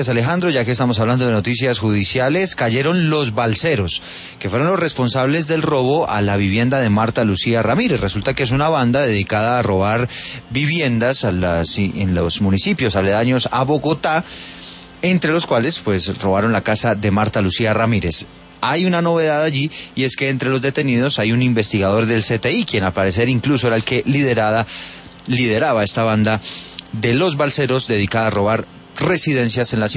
Alejandro, ya que estamos hablando de noticias judiciales, cayeron los balseros, que fueron los responsables del robo a la vivienda de Marta Lucía Ramírez. Resulta que es una banda dedicada a robar viviendas en los municipios aledaños a Bogotá, entre los cuales pues robaron la casa de Marta Lucía Ramírez. Hay una novedad allí, y es que entre los detenidos hay un investigador del CTI, quien al parecer incluso era el que lideraba esta banda de los balseros dedicada a robar residencias en la ciudad.